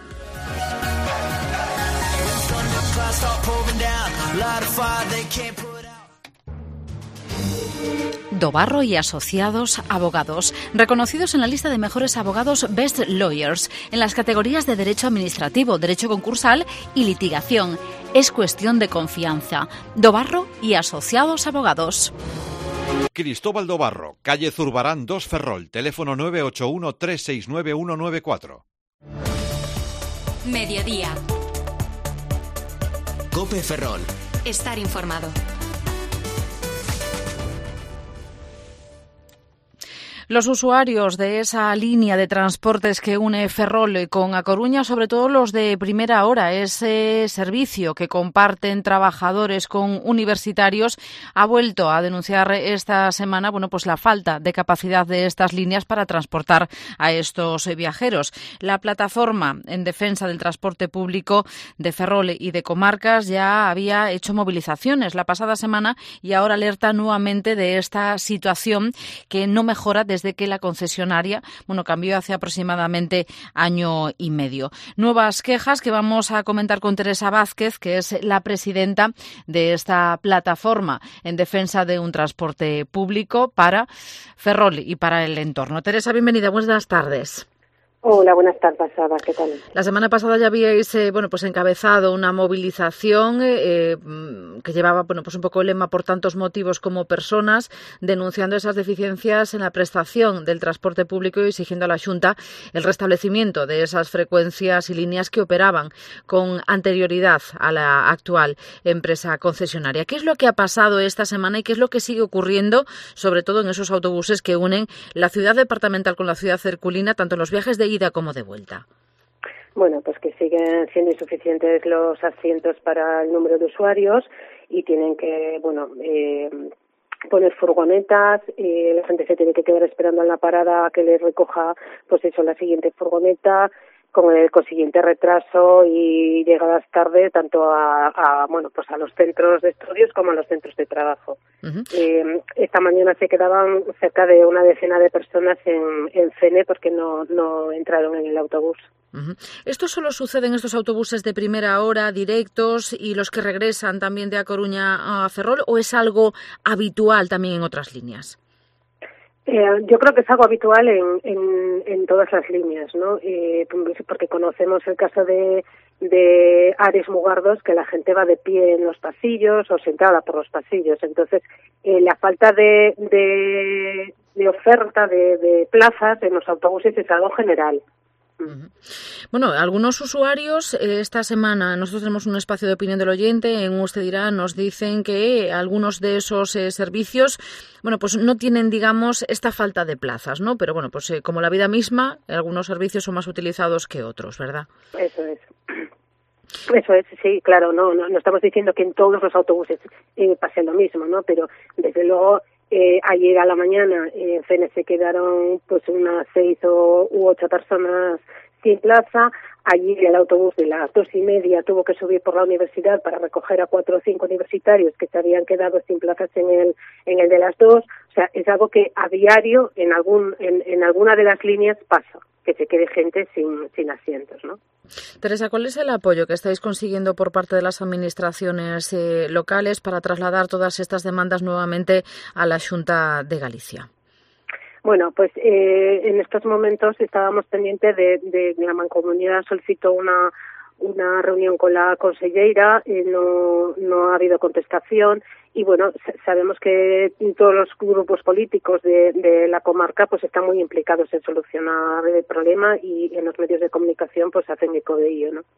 Dobarro y Asociados Abogados, reconocidos en la lista de mejores abogados Best Lawyers en las categorías de Derecho Administrativo, Derecho Concursal y Litigación. Es cuestión de confianza. Dobarro y Asociados Abogados. Cristóbal Dobarro, calle Zurbarán dos Ferrol, teléfono nueve ocho uno, tres seis nueve, uno nueve cuatro. Mediodía. Cope Ferrol. Estar informado. Los usuarios de esa línea de transportes que une Ferrol con A Coruña, sobre todo los de primera hora, ese servicio que comparten trabajadores con universitarios, ha vuelto a denunciar esta semana, bueno, pues la falta de capacidad de estas líneas para transportar a estos viajeros. La plataforma en defensa del transporte público de Ferrol y de comarcas ya había hecho movilizaciones la pasada semana y ahora alerta nuevamente de esta situación que no mejora desde desde que la concesionaria, bueno, cambió hace aproximadamente año y medio. Nuevas quejas que vamos a comentar con Teresa Vázquez, que es la presidenta de esta plataforma en defensa de un transporte público para Ferrol y para el entorno. Teresa, bienvenida, buenas tardes. Hola, buenas tardes, Ada, ¿qué tal? La semana pasada ya habíais eh, bueno, pues encabezado una movilización eh, que llevaba bueno, pues un poco el lema por tantos motivos como personas, denunciando esas deficiencias en la prestación del transporte público y exigiendo a la Xunta el restablecimiento de esas frecuencias y líneas que operaban con anterioridad a la actual empresa concesionaria. ¿Qué es lo que ha pasado esta semana y qué es lo que sigue ocurriendo, sobre todo en esos autobuses que unen la ciudad departamental con la ciudad herculina, tanto en los viajes de ida como de vuelta? Bueno, pues que siguen siendo insuficientes los asientos para el número de usuarios y tienen que, bueno, eh, poner furgonetas, eh, la gente se tiene que quedar esperando en la parada a que le recoja, pues eso, la siguiente furgoneta, con el consiguiente retraso y llegadas tarde tanto a, a bueno pues a los centros de estudios como a los centros de trabajo. Uh-huh. Eh, esta mañana se quedaban cerca de una decena de personas en, en Fene porque no, no entraron en el autobús. Uh-huh. ¿Esto solo sucede en estos autobuses de primera hora directos y los que regresan también de A Coruña a Ferrol o es algo habitual también en otras líneas? Eh, yo creo que es algo habitual en, en, en todas las líneas, ¿no? Eh, porque conocemos el caso de, de Ares Mugardos, que la gente va de pie en los pasillos o sentada por los pasillos. Entonces, eh, la falta de, de, de oferta de, de plazas en los autobuses es algo general. Uh-huh. Bueno, algunos usuarios eh, esta semana, nosotros tenemos un espacio de opinión del oyente, en Usted Dirá, nos dicen que algunos de esos eh, servicios, bueno, pues no tienen, digamos, esta falta de plazas, ¿no? Pero bueno, pues eh, como la vida misma, algunos servicios son más utilizados que otros, ¿verdad? Eso es. Eso es, sí, claro, no, no, no estamos diciendo que en todos los autobuses eh, pase lo mismo, ¿no? Pero desde luego eh, ayer a la mañana eh, en Fene se quedaron pues unas seis o u ocho personas sin plaza. Allí el autobús de las dos y media tuvo que subir por la universidad para recoger a cuatro o cinco universitarios que se habían quedado sin plazas en el en el de las dos. O sea, es algo que a diario en algún en, en alguna de las líneas pasa, que se quede gente sin sin asientos, ¿no? Teresa, ¿cuál es el apoyo que estáis consiguiendo por parte de las administraciones eh, locales para trasladar todas estas demandas nuevamente a la Xunta de Galicia? Bueno, pues eh, en estos momentos estábamos pendientes de, de, de la Mancomunidad, solicitó una una reunión con la conselleira, eh, no no ha habido contestación y bueno, sabemos que todos los grupos políticos de, de la comarca pues están muy implicados en solucionar el problema y en los medios de comunicación pues hacen eco de ello, ¿no?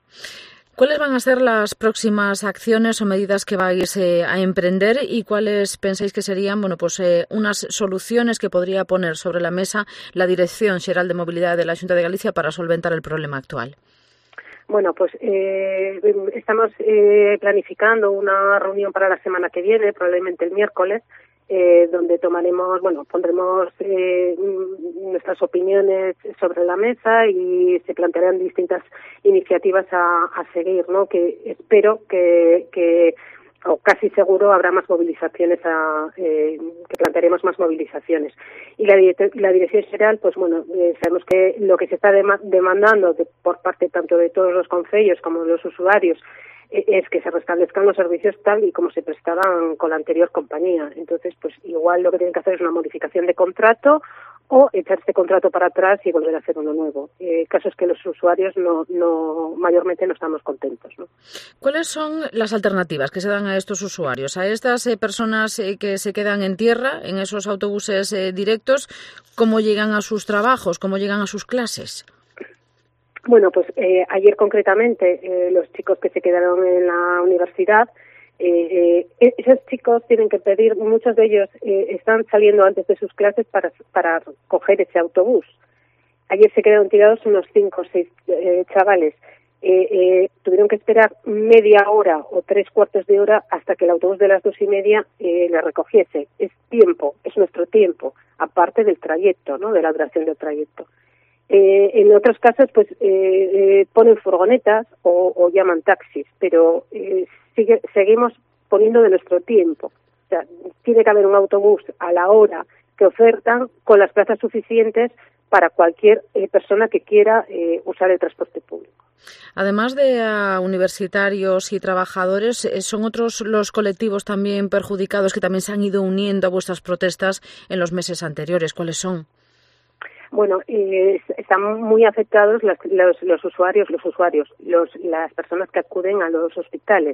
¿Cuáles van a ser las próximas acciones o medidas que vais eh, a emprender y cuáles pensáis que serían, bueno, pues eh, unas soluciones que podría poner sobre la mesa la Dirección Xeral de Mobilidad de la Xunta de Galicia para solventar el problema actual? Bueno, pues eh, estamos eh, planificando una reunión para la semana que viene, probablemente el miércoles, eh, donde tomaremos, bueno, pondremos eh, nuestras opiniones sobre la mesa y se plantearán distintas iniciativas a, a seguir, ¿no? Que espero que, que o casi seguro habrá más movilizaciones, a, eh, que plantearemos más movilizaciones. Y la, la Dirección Xeral, pues bueno, eh, sabemos que lo que se está dem- demandando de, por parte tanto de todos los concellos como de los usuarios eh, es que se restablezcan los servicios tal y como se prestaban con la anterior compañía. Entonces, pues igual lo que tienen que hacer es una modificación de contrato o echar este contrato para atrás y volver a hacer uno nuevo. Eh, casos que los usuarios no, no mayormente no estamos contentos, ¿no? ¿Cuáles son las alternativas que se dan a estos usuarios, a estas eh, personas eh, que se quedan en tierra, en esos autobuses eh, directos? ¿Cómo llegan a sus trabajos? ¿Cómo llegan a sus clases? Bueno, pues eh, ayer concretamente eh, los chicos que se quedaron en la universidad, Eh, eh, esos chicos tienen que pedir, muchos de ellos eh, están saliendo antes de sus clases para para coger ese autobús. Ayer se quedaron tirados unos cinco o seis eh, chavales. Eh, eh, tuvieron que esperar media hora o tres cuartos de hora hasta que el autobús de las dos y media eh, les recogiese. Es tiempo, es nuestro tiempo, aparte del trayecto, ¿no? De la duración del trayecto. Eh, en otros casos, pues eh, eh, ponen furgonetas o, o llaman taxis, pero eh, sigue, seguimos poniendo de nuestro tiempo. O sea, tiene que haber un autobús a la hora que ofertan con las plazas suficientes para cualquier eh, persona que quiera eh, usar el transporte público. Además de uh, universitarios y trabajadores, eh, ¿son otros los colectivos también perjudicados que también se han ido uniendo a vuestras protestas en los meses anteriores? ¿Cuáles son? Bueno, eh, están muy afectados los, los, los usuarios, los usuarios, los, las personas que acuden a los hospitales,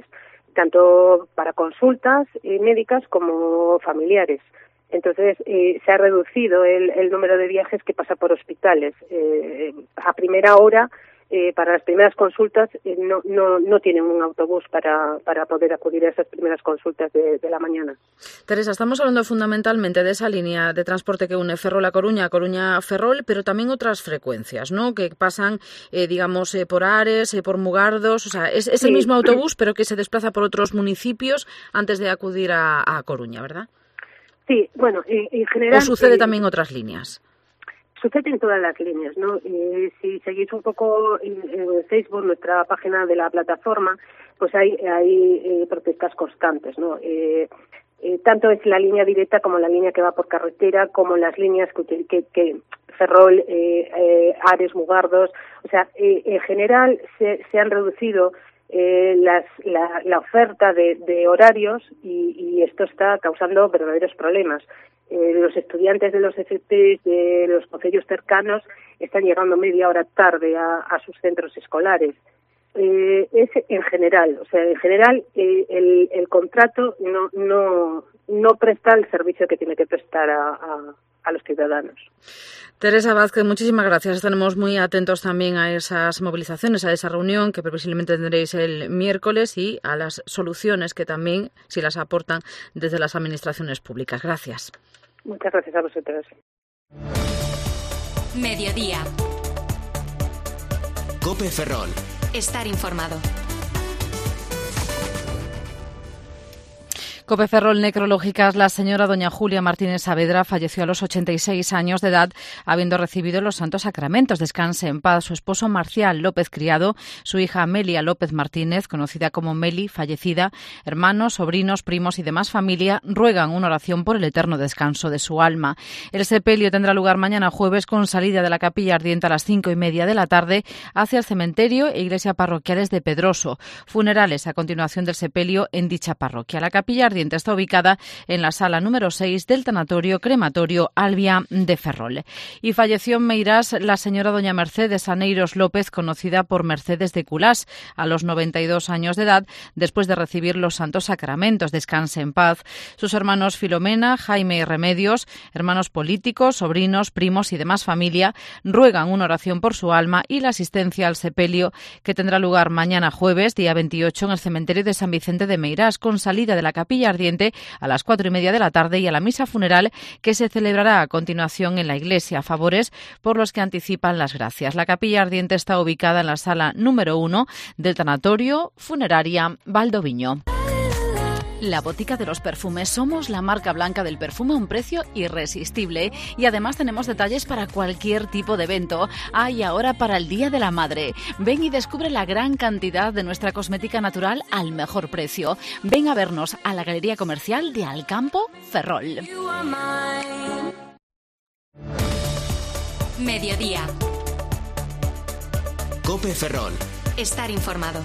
tanto para consultas eh, médicas como familiares. Entonces, eh, se ha reducido el, el número de viajes que pasa por hospitales. Eh, a primera hora, eh, para las primeras consultas, eh, no, no, no tienen un autobús para, para poder acudir a esas primeras consultas de, de la mañana. Teresa, estamos hablando fundamentalmente de esa línea de transporte que une Ferrol a Coruña, Coruña a Ferrol, pero también otras frecuencias, ¿no? Que pasan, eh, digamos, eh, por Ares, eh, por Mugardos, o sea, es, es el sí. mismo autobús, pero que se desplaza por otros municipios antes de acudir a, a Coruña, ¿verdad? Sí, bueno, en, en general... ¿O sucede eh, también otras líneas? Sucede en todas las líneas, ¿no? Eh, si seguís un poco en, en Facebook, nuestra página de la plataforma, pues hay, hay eh, protestas constantes, ¿no? Eh, eh, tanto es la línea directa como la línea que va por carretera, como las líneas que, que, que Ferrol, eh, eh, Ares, Mugardos, o sea, eh, en general se, se han reducido Eh, las, la, la oferta de, de horarios y, y esto está causando verdaderos problemas. Eh, los estudiantes de los F P de los concellos cercanos están llegando media hora tarde a, a sus centros escolares. Eh, es en general, o sea, en general eh, el, el contrato no, no, no presta el servicio que tiene que prestar a, a, a los ciudadanos. Teresa Vázquez, muchísimas gracias. Estaremos muy atentos también a esas movilizaciones, a esa reunión que previsiblemente tendréis el miércoles y a las soluciones que también, si las aportan desde las administraciones públicas. Gracias. Muchas gracias a vosotros. Mediodía. COPE Ferrol. Estar informado. COPE Ferrol Necrológicas, la señora doña Julia Martínez Saavedra falleció a los ochenta y seis años de edad, habiendo recibido los santos sacramentos. Descanse en paz. Su esposo Marcial López Criado, su hija Amelia López Martínez, conocida como Meli, fallecida, hermanos, sobrinos, primos y demás familia ruegan una oración por el eterno descanso de su alma. El sepelio tendrá lugar mañana jueves con salida de la capilla ardiente a las cinco y media de la tarde hacia el cementerio e iglesia parroquiales de Pedroso. Funerales a continuación del sepelio en dicha parroquia. La capilla ardiente está ubicada en la sala número seis del tanatorio crematorio Albia de Ferrol. Y falleció en Meirás la señora doña Mercedes Aneiros López, conocida por Mercedes de Culás, a los noventa y dos años de edad, después de recibir los santos sacramentos. Descanse en paz. Sus hermanos Filomena, Jaime y Remedios, hermanos políticos, sobrinos, primos y demás familia, ruegan una oración por su alma y la asistencia al sepelio, que tendrá lugar mañana jueves, día veintiocho, en el cementerio de San Vicente de Meirás, con salida de la capilla ardiente a las cuatro y media de la tarde y a la misa funeral que se celebrará a continuación en la iglesia. Favores por los que anticipan las gracias. La capilla ardiente está ubicada en la sala número uno del tanatorio funeraria Valdoviño. La Botica de los Perfumes. Somos la marca blanca del perfume a un precio irresistible y además tenemos detalles para cualquier tipo de evento. Hay ahora para el Día de la Madre. Ven y descubre la gran cantidad de nuestra cosmética natural al mejor precio. Ven a vernos a la Galería Comercial de Alcampo, Ferrol. Mediodía. COPE Ferrol. Estar informado.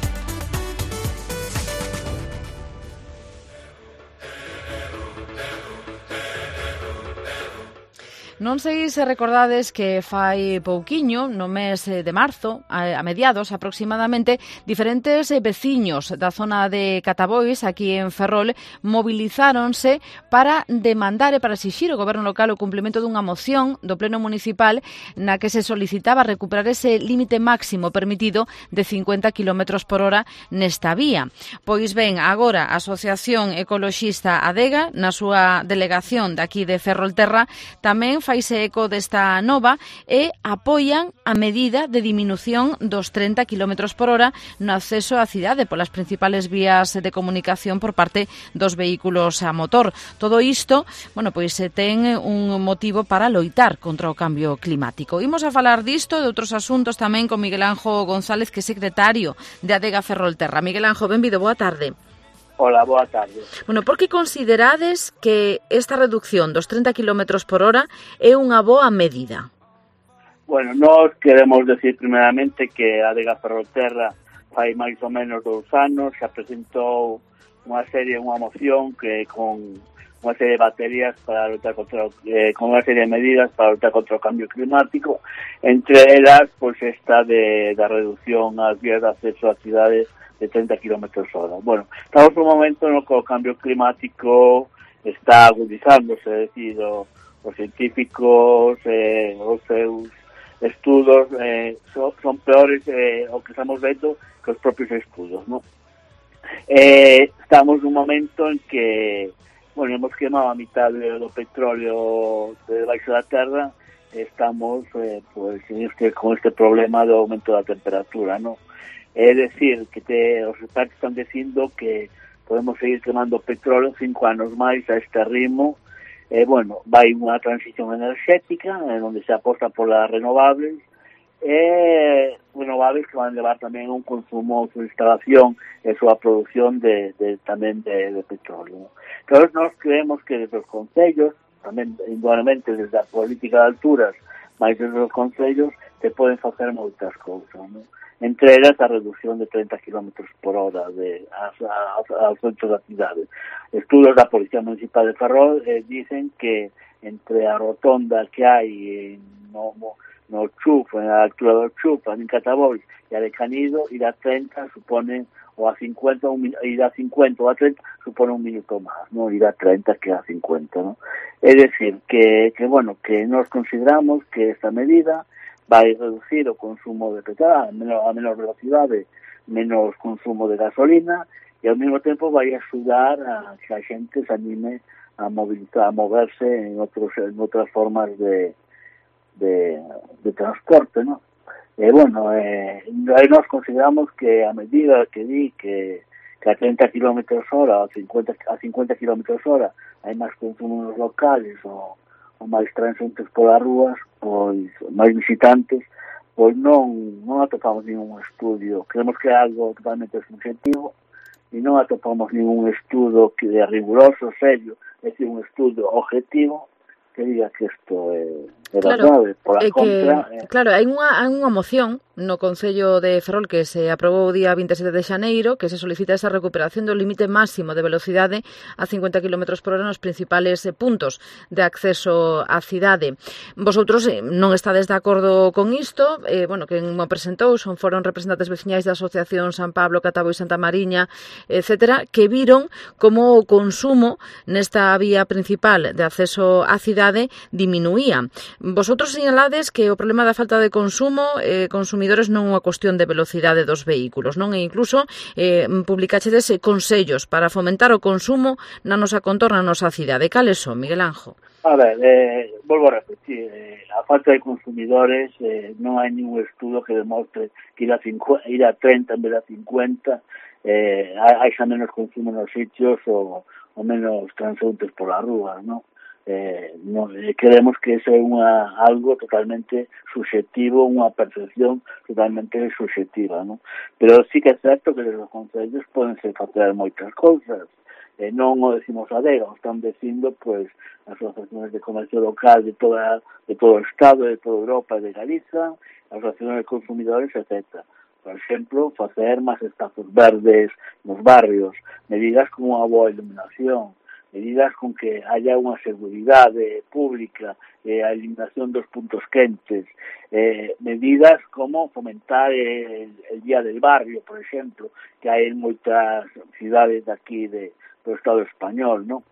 Non sei se recordades que fai pouquiño, no mes de marzo, a mediados aproximadamente, diferentes veciños da zona de Catabois, aquí en Ferrol, movilizáronse para demandar e para exixir ao Goberno local o cumplimento dunha moción do Pleno Municipal na que se solicitaba recuperar ese límite máximo permitido de cincuenta kilómetros por hora nesta vía. Pois ben, agora a Asociación Ecoloxista Adega, na súa delegación daqui de Ferrolterra, tamén faise eco desta nova e apoian a medida de diminución dos trinta kilómetros por hora no acceso á cidade polas principales vías de comunicación por parte dos vehículos a motor. Todo isto, bueno, pois se ten un motivo para loitar contra o cambio climático. Imos a falar disto e de outros asuntos tamén con Miguel Anjo González, que é secretario de Adega Ferrolterra. Miguel Anjo, benvido, boa tarde. Hola, boa tarde. Bueno, por que considerades que esta reducción dos trinta kilómetros por hora é unha boa medida? Bueno, nós queremos decir primeramente que a Adega Ferrolterra fai máis ou menos dous anos xa presentou unha serie, unha moción que con unha serie de baterías para lutar contra eh, con unha serie de medidas para lutar contra o cambio climático, entre elas, pois esta de da reducción ás vías de acceso ás cidades de treinta kilómetros hora. Bueno, estamos en un momento no que o cambio climático está agudizándose, é dicir, o, os científicos, eh, os seus estudos eh, son, son peores eh, o que estamos vendo que os propios estudos, ¿no? Eh, estamos en un momento en que, bueno, hemos quemado a mitad do petróleo de debaixo da terra, estamos eh, pues, en este, con este problema do aumento da temperatura, ¿no? É decir, que te, os expertos están dicindo que podemos seguir quemando petróleo cinco anos máis a este ritmo. Eh, bueno, vai unha transición enerxética, en onde se aposta polas renovables, e renovables que van levar tamén un consumo, súa instalación e súa produción de, de tamén de, de petróleo. Entón, nós creemos que desde os concellos, tamén indudablemente desde a política de alturas, máis desde os concellos, se poden facer moitas cousas, non? Entre elas a reducción de treinta kilómetros por hora de, ao centro da cidade. Estudos da Policía Municipal de Ferrol eh, dicen que entre a rotonda que hai no, no Chuf, na altura do Chuf, en Catabois, e a de Canido, ir a treinta supone, ou a cincuenta, un, ir a cincuenta ou a treinta supone un minuto máis, no ir a treinta que a cincuenta, no? É decir, que, que, bueno, que nos consideramos que esta medida vai reducir o consumo de petróleo a menor, a menor velocidade, menos consumo de gasolina, e ao mesmo tempo vai axudar a que a xente se anime a movilizar, a moverse en, outros, en outras formas de, de, de transporte, ¿no? E, eh, bueno, eh, nós consideramos que a medida que di que, que a treinta kilómetros hora, a cincuenta, a cincuenta kilómetros hora, hai máis consumo nos locales ou, ou máis transeuntes polas rúas, pois máis visitantes, pois non, non atopamos ningún estudio. Creemos que é algo totalmente subjetivo e non atopamos ningún estudo que é riguroso, serio, é dicir, un estudo objetivo que diga que isto é, é claro, verdade. Por a contra... Que, eh... Claro, hai unha, hai unha moción no Concello de Ferrol que se aprobou o día vinte e sete de xaneiro que se solicita esa recuperación do límite máximo de velocidade a cincuenta kilómetros por hora nos principales puntos de acceso á cidade. Vosotros eh, non estades de acordo con isto, eh, bueno, quen mo presentou son foron representantes veciñais da Asociación San Pablo, Catabo e Santa Mariña, etcétera, que viron como o consumo nesta vía principal de acceso á cidade diminuía. Vosotros señalades que o problema da falta de consumo eh, consumidores non é unha cuestión de velocidade dos vehículos, non? E incluso eh, publicachedes consellos para fomentar o consumo na nosa contorna, na nosa cidade. Cales son, Miguel Anjo? A ver, eh, volvo a repetir, eh, a falta de consumidores eh, non hai ningún estudo que demostre que ir a, cincuenta, ir a treinta en vez de cincuenta eh, hai xa menos consumo nos sitios ou, ou menos transeuntes polas rúas, non? Eh, no, eh, creemos que eso é unha, algo totalmente subjetivo, unha percepción totalmente subjetiva, ¿no? Pero sí que é certo que os concellos podense facer moitas cousas, eh, non o decimos a Adega, o están dicindo pues, as asociacións de comercio local de toda de todo o Estado, de toda Europa e de Galiza, as asociacións de consumidores, etcétera. Por exemplo, facer máis espazos verdes nos barrios, medidas como a boa iluminación, medidas con que haya unha seguridade pública, eh, a eliminación dos puntos quentes, eh, medidas como fomentar el, el Día del Barrio, por exemplo, que hai en moitas cidades daqui de, do Estado español, ¿no?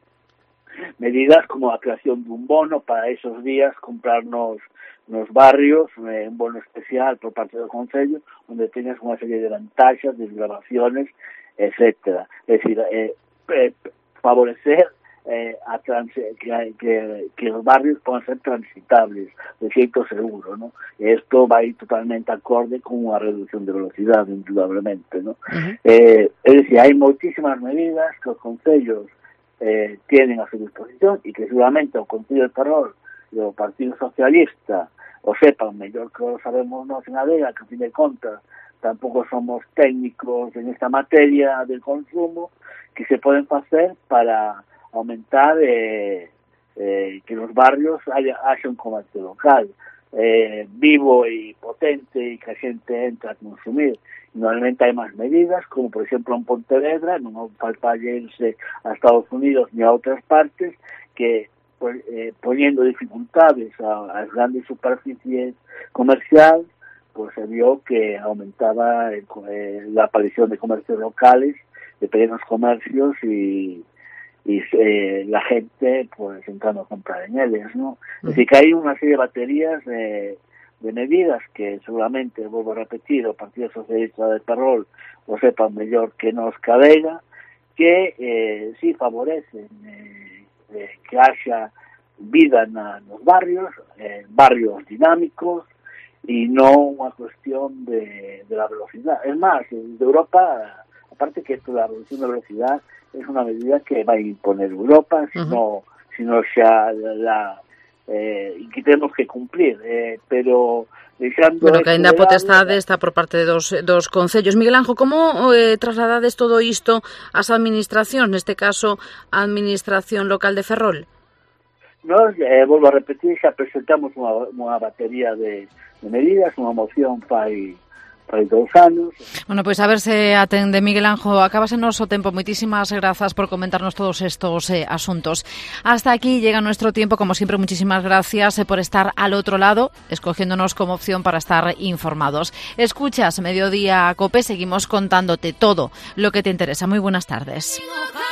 Medidas como a creación dun bono para esos días comprarnos nos barrios, eh, un bono especial por parte do Concello, onde teñas unha serie de vantaxas, desgravaciones, etcétera. É dicir, eh, eh, favorecer eh, a trans, que, que, que os barrios poden ser transitables de xeito seguro, ¿no? E isto vai totalmente acorde con unha reducción de velocidade, indudablemente, ¿no? Uh-huh. Eh, é dicir, hai moitísimas medidas que os concellos eh, tienen a súa disposición e que seguramente o Concello de Ferrol e o Partido Socialista o sepan mellor que o sabemos nós en Adega, que a fin de contas tampouco somos técnicos en esta materia del consumo, que se poden facer para aumentar eh, eh, que nos barrios haya, haya un comercio local eh, vivo e potente e que a xente entra a consumir. Normalmente hai máis medidas, como por exemplo en Pontevedra, non falta irse a Estados Unidos ni a outras partes, que pues, eh, poniendo dificultades a, a grandes superficies comerciales, pues se vio que aumentaba el, eh, la aparición de comercios locales, de pequeños comercios y, y eh, la gente pues entrando a comprar en ellos, ¿no? Es decir, que hay una serie de baterías de, de medidas que seguramente, vuelvo a repetir, o Partido Socialista de Ferrol o sepan mejor que nos Cadega, que eh, sí favorecen eh, eh, que haya vida en los barrios, eh, barrios dinámicos, y no una cuestión de, de la velocidad. Es más, de Europa, aparte que esto de la reducción de velocidad es una medida que va a imponer Europa, si uh-huh. no, si no xa la eh, y que tenemos que cumplir, eh, pero deixando bueno, que ainda a potestade está por parte dos, dos concellos. Miguel Anjo, como eh, trasladades todo isto ás administracións, neste caso a Administración Local de Ferrol? Nos, eh, volvo a repetir, xa presentamos unha, unha batería de, de medidas, unha moción fai, fai dous anos. Bueno, pois pues a ver se atende Miguel Anjo. Acabase o noso tempo. Moitísimas grazas por comentarnos todos estos eh, asuntos. Hasta aquí llega nuestro tiempo. Como siempre, muchísimas gracias eh, por estar al otro lado, escogiéndonos como opción para estar informados. Escuchas Mediodía Cope, seguimos contándote todo lo que te interesa. Muy buenas tardes.